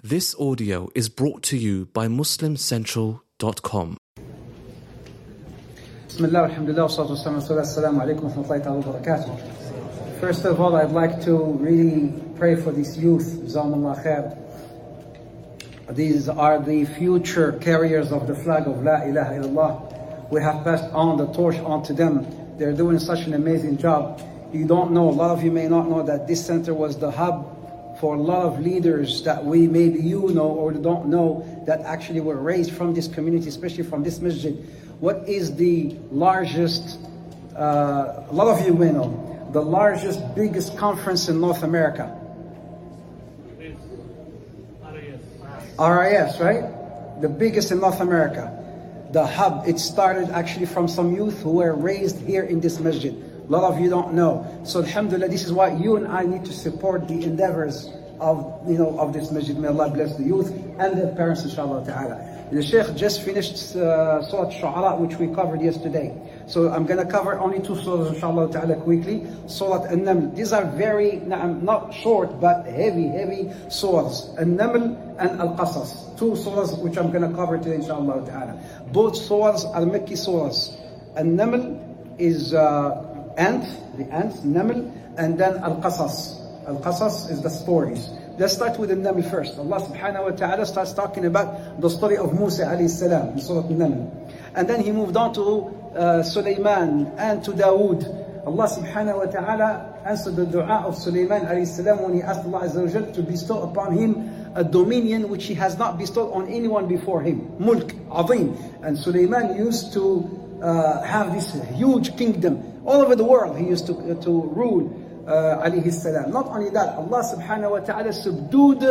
This audio is brought to you by MuslimCentral.com. Bismillah, alhamdulillah, assalamu alaikum wa rahmatullahi wa barakatuh. First of all, I'd like to really pray for this youth. Jazakumullah khair. These are the future carriers of the flag of La ilaha illallah. We have passed on the torch on to them. They're doing such an amazing job. You don't know, a lot of you may not know that this center was the hub for a lot of leaders that maybe you know or don't know that actually were raised from this community, especially from this masjid. What is the largest, a lot of you may know, the largest, biggest conference in North America? RIS, right? The biggest in North America. The hub, it started actually from some youth who were raised here in this masjid. A lot of you don't know. So alhamdulillah, this is why you and I need to support the endeavors of this masjid. May Allah bless the youth and their parents, inshallah ta'ala. The Sheikh just finished Surah Shu'ara, which we covered yesterday. So I'm going to cover only two surahs, inshallah ta'ala, quickly. Surah An-Naml. These are very, not short, but heavy surahs. An-Naml and Al-Qasas. Two surahs which I'm going to cover today, inshallah ta'ala. Both surahs are Makki surahs. An-Naml is the ants, Naml, and then Al-Qasas. Al-Qasas is the stories. Let's start with the Naml first. Allah subhanahu wa ta'ala starts talking about the story of Musa alayhi salam in Surah An-Naml. And then he moved on to Sulaiman and to Dawood. Allah subhanahu wa ta'ala answered the dua of Sulaiman alayhi salam when he asked Allah azza wa jal to bestow upon him a dominion which he has not bestowed on anyone before him. Mulk, azim. And Sulaiman used to have this huge kingdom. All over the world he used to rule. Alayhi salam. Not only that, Allah subhanahu wa ta'ala subdued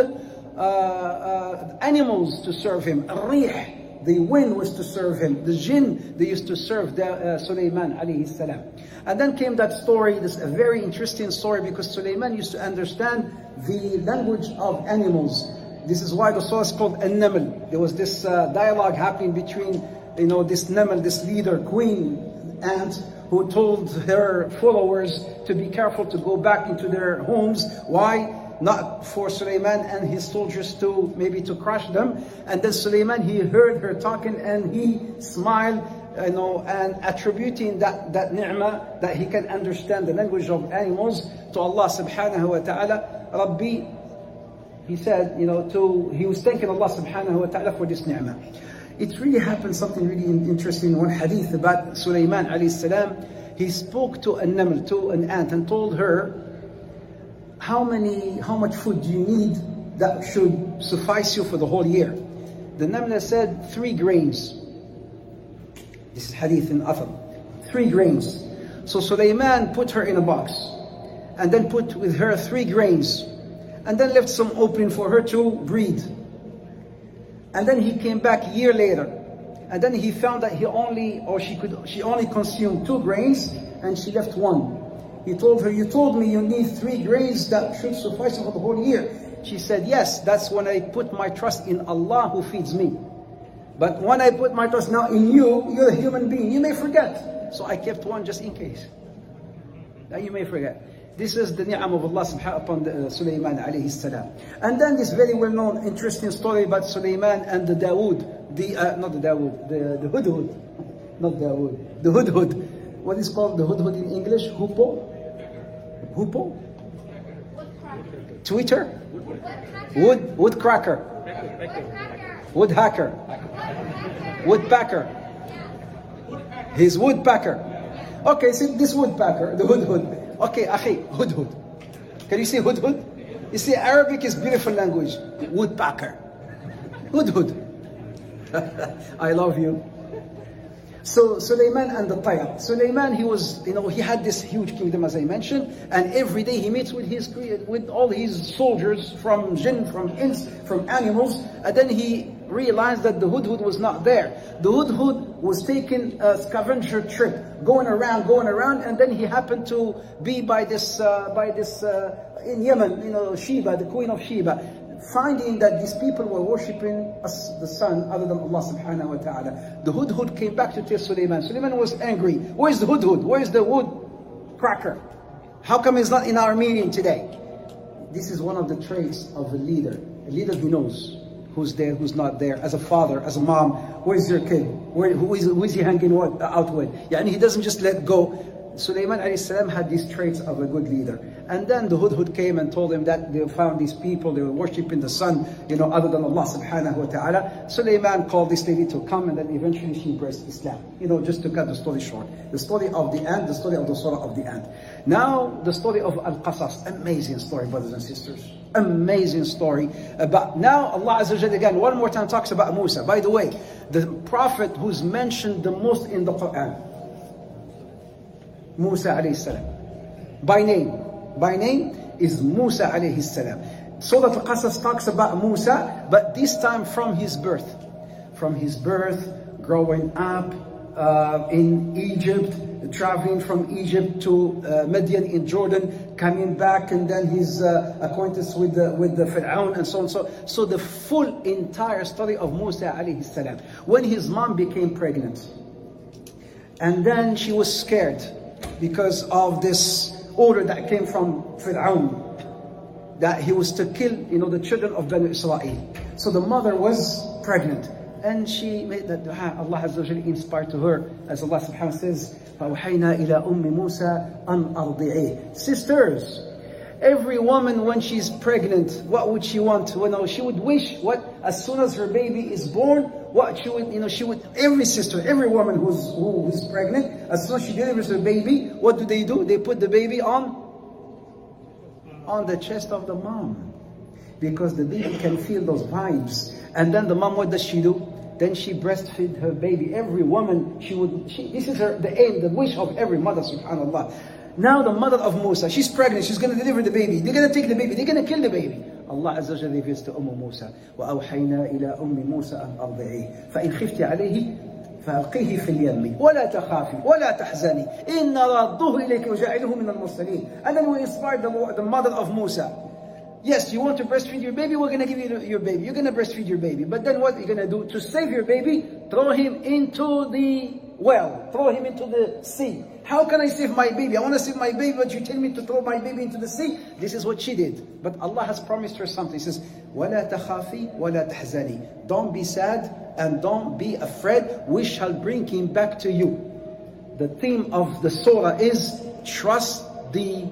animals to serve him. Al-Rih, the wind was to serve him. The jinn, they used to serve Sulaiman alayhi salam. And then came that story, this a very interesting story, because Sulaiman used to understand the language of animals. This is why the surah is called An-Naml. There was this dialogue happening between this Naml, this leader, queen ant, who told her followers to be careful to go back into their homes. Why? Not for Sulaiman and his soldiers to crush them. And then Sulaiman, he heard her talking and he smiled, and attributing that ni'mah, that he can understand the language of animals, to Allah subhanahu wa ta'ala. Rabbi, he said, he was thanking Allah subhanahu wa ta'ala for this ni'mah. It really happened something really interesting in one hadith about Sulaiman alayhi salam. He spoke to a naml, to an ant, and told her, how much food do you need that should suffice you for the whole year? The naml said 3 grains. This is hadith in Athar. 3 grains. So Sulaiman put her in a box, and then put with her 3 grains, and then left some opening for her to breathe. And then he came back a year later, and then he found that she only consumed 2 grains, and she left 1. He told her, you told me you need 3 grains that should suffice for the whole year. She said, yes, that's when I put my trust in Allah who feeds me. But when I put my trust now in you, you're a human being, you may forget. So I kept 1 just in case. Now you may forget. This is the ni'am of Allah subhanahu upon Sulaiman alayhi salam. And then this very well-known, interesting story about Sulaiman and the Dawood. The Hudhud. Not Dawood. The Hudhud. What is called the Hudhud in English? Hoopoe? Twitter? Woodcracker. Woodhacker. Woodpacker. His woodpacker. Okay, see this woodpacker, the Hudhud. Okay, akhi, hudhud. Can you say hudhud? You see, Arabic is beautiful language. Woodpacker. Hudhud. I love you. So Sulaiman and the Tayr. Sulaiman, he had this huge kingdom, as I mentioned, and every day he meets with all his soldiers from jinn, from ins, from animals, and then he realized that the Hudhud was not there. The Hudhud was taking a scavenger trip, going around, and then he happened to be by this in Yemen, Sheba, the queen of Sheba, finding that these people were worshipping the sun other than Allah subhanahu wa ta'ala. The Hudhud came back to tell Sulaiman. Sulaiman was angry. Where's the Hudhud? Where's the wood cracker? How come he's not in our meeting today? This is one of the traits of a leader. A leader who knows who's there, who's not there, as a father, as a mom. Where's your kid? Who is he hanging out with? And he doesn't just let go. Sulaiman alayhi salam had these traits of a good leader. And then the Hudhud came and told him that they found these people, they were worshipping the sun, other than Allah subhanahu wa ta'ala. Sulaiman called this lady to come, and then eventually she embraced Islam. Just to cut the story short. The story of the end, the story of the surah of the end. Now, the story of Al-Qasas. Amazing story, brothers and sisters. Amazing story. Now Allah Azza wa Jalla again, one more time talks about Musa. By the way, the prophet who's mentioned the most in the Quran, Musa alayhi salam. By name is Musa alayhi salam. Surah Al-Qasas talks about Musa, but this time from his birth. From his birth, growing up in Egypt, traveling from Egypt to Midian in Jordan, coming back, and then his acquaintance with the Fir'aun and so on. So the full entire story of Musa alayhi salam. When his mom became pregnant, and then she was scared because of this order that came from Fir'aun, that he was to kill, the children of Banu Israel. So the mother was pregnant, and she made that dua. Allah Azza wa Jalla inspired to her, as Allah subhanahu wa ta'ala says, فَأَوْحَيْنَا إِلَىٰ أُمِّ مُوسَىٰ أَنْ أَرْضِعِيهِ. Sisters, every woman when she's pregnant, what would she want? She would wish, as soon as her baby is born, what she would, every sister, every woman who's pregnant, as soon as she delivers her baby, what do? They put the baby on the chest of the mom, because the baby can feel those vibes. And then the mom, what does she do? Then she breastfeed her baby. Every woman, this is the aim, the wish of every mother, subhanAllah. Now the mother of Musa, she's pregnant, she's going to deliver the baby. They're going to take the baby, they're going to kill the baby. Allah Azza wa Jalla reveals to Musa, وَأَوْحَيْنَا إِلَىٰ أُمِّ مُوسَى أَنْ أَرْضِعِيهِ فَإِنْ خِفْتِ عَلَيْهِ فَأَلْقِيهِ فِي الْيَمِّ وَلَا تَخَافِي وَلَا تَحْزَنِي إِنَّ رَادُّهُ إِلَيْكِ وَجَعِلُهُ مِنَ الْمُرْسَلِينَ. And then we inspired the mother of Musa. Yes, you want to breastfeed your baby, we're going to give you your baby. You're going to breastfeed your baby. But then what are you going to do? To save your baby, throw him into the well. Throw him into the sea. How can I save my baby? I want to save my baby, but you tell me to throw my baby into the sea? This is what she did. But Allah has promised her something. He says, وَلَا تَخَافِي وَلَا تَحْزَنِي. Don't be sad and don't be afraid. We shall bring him back to you. The theme of the surah is trust the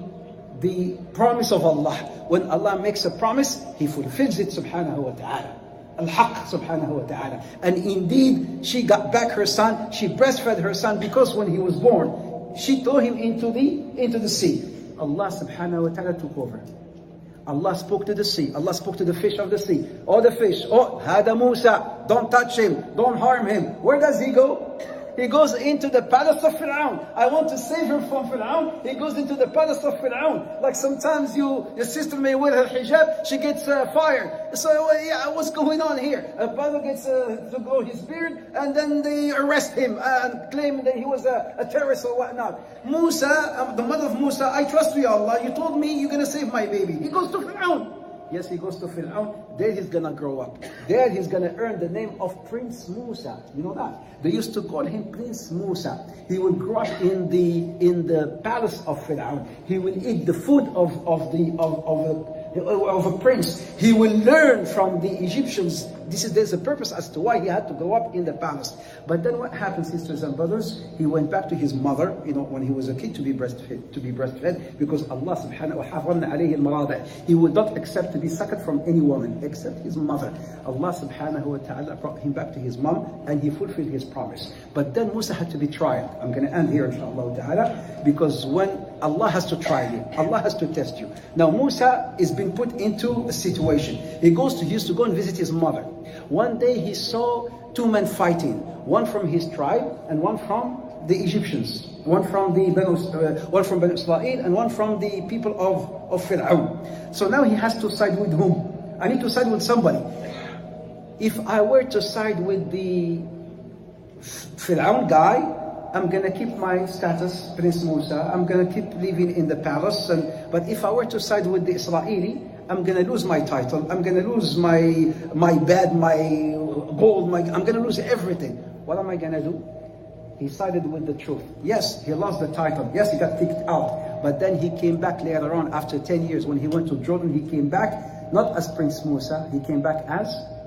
promise of Allah. When Allah makes a promise, He fulfills it, subhanahu wa ta'ala. Al-Haqq, subhanahu wa ta'ala. And indeed, she got back her son, she breastfed her son, because when he was born, she threw him into the sea. Allah subhanahu wa ta'ala took over. Allah spoke to the sea. Allah spoke to the fish of the sea. Oh, the fish. Oh, Hada Musa. Don't touch him. Don't harm him. Where does he go? He goes into the palace of Fir'aun. I want to save her from Fir'aun. He goes into the palace of Fir'aun. Like sometimes your sister may wear her hijab, she gets fired. So what's going on here? A brother gets to grow his beard, and then they arrest him and claim that he was a terrorist or whatnot. Musa, the mother of Musa, I trust you, Allah. You told me you're going to save my baby. He goes to Fir'aun. Yes, he goes to Fir'aun. There he's going to grow up. There he's going to earn the name of Prince Musa. You know that? They used to call him Prince Musa. He would grow up in the palace of Fir'aun. He will eat the food of a prince. He will learn from the Egyptians. There's a purpose as to why he had to grow up in the palace. But then what happened, sisters and brothers? He went back to his mother, when he was a kid, to be breastfed, because Allah subhanahu wa ta'ala alayhi al-marada. He would not accept to be suckled from any woman except his mother. Allah subhanahu wa ta'ala brought him back to his mom, and he fulfilled his promise. But then Musa had to be tried. I'm going to end here, inshallah ta'ala, because when Allah has to try you, Allah has to test you. Now Musa is being put into a situation. He used to go and visit his mother. One day he saw two men fighting, one from his tribe and one from the Egyptians, one from Banu Israel and one from the people of Fir'aun. So now he has to side with whom? I need to side with somebody. If I were to side with the Fir'aun guy, I'm going to keep my status, Prince Musa. I'm going to keep living in the palace. But if I were to side with the Israeli, I'm going to lose my title. I'm going to lose my bed, my gold. I'm going to lose everything. What am I going to do? He sided with the truth. Yes, he lost the title. Yes, he got kicked out. But then he came back later on after 10 years. When he went to Jordan, he came back Not as Prince Musa, he came back as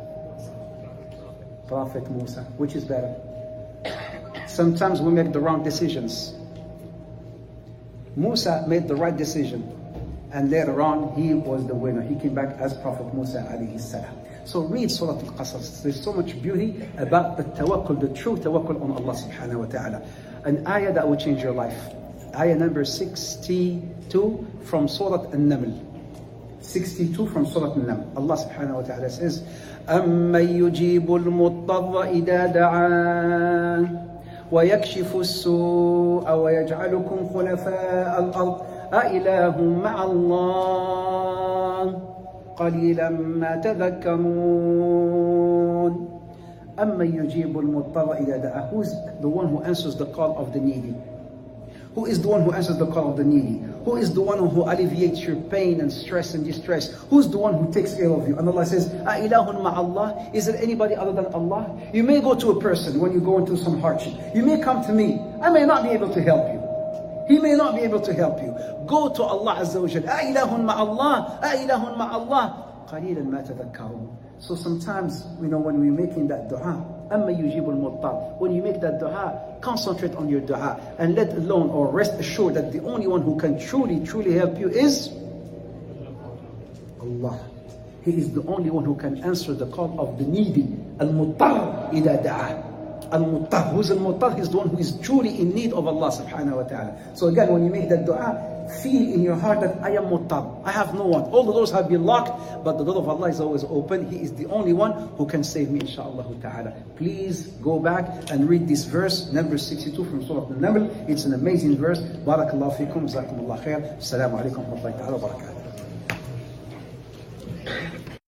Prophet Musa. Which is better? Sometimes we make the wrong decisions. Musa made the right decision, and later on he was the winner. He came back as Prophet Musa alayhi salam. So read Surah Al-Qasas. There's so much beauty about the tawakkul, the true tawakkul on Allah subhanahu wa ta'ala. An ayah that will change your life. Ayah number 62 from Surah An-Naml. 62 from Surah An-Naml. Allah subhanahu wa ta'ala says, أَمَّن يُجِيبُ الْمُضْطَرَّ إِذَا دَعَاهُ وَيَكْشِفُ السُّوءَ وَيَجْعَلُكُمْ خُلَفَاءَ الْأَرْضِ أَإِلَٰهٌ مَعَ اللَّهِ قَلِيلًا مَا تَذَكَّرُونَ أَمَّن يُجِيبُ الْمُضْطَرَّ إِذَا دَعَاهُ. Who is the one who answers the call of the needy? Who is the one who answers the call of the needy? Who is the one who alleviates your pain and stress and distress? Who's the one who takes care of you? And Allah says, أَإِلَهٌ مَعَ اللَّهِ. Is there anybody other than Allah? You may go to a person when you go into some hardship. You may come to me. I may not be able to help you. He may not be able to help you. Go to Allah Azza wa Jal. أَإِلَهٌ مَعَ اللَّهِ أَإِلَهٌ مَعَ اللَّهِ قَلِيلًا مَا تَذَكَّرُونَ. So sometimes, when we're making that dua, أَمَّا يُجِيبُ الْمُضْطَرَّ, when you make that dua, concentrate on your dua and let alone or rest assured that the only one who can truly help you is Allah. He is the only one who can answer the call of the needy. Al-Muttar إِذَا دَعَى. Al-Muttar. Who's Al-Muttar? He's the one who is truly in need of Allah subhanahu wa ta'ala. So again, when you make that dua, feel in your heart that I am Muttar. I have no one. All the doors have been locked, but the door of Allah is always open. He is the only one who can save me, inshaAllah ta'ala. Please go back and read this verse, number 62 from Surah Al-Naml. It's an amazing verse. Barakallahu fikum. Jazakumullah khair. Assalamu alaikum wa rahmatullahi wa barakatuh.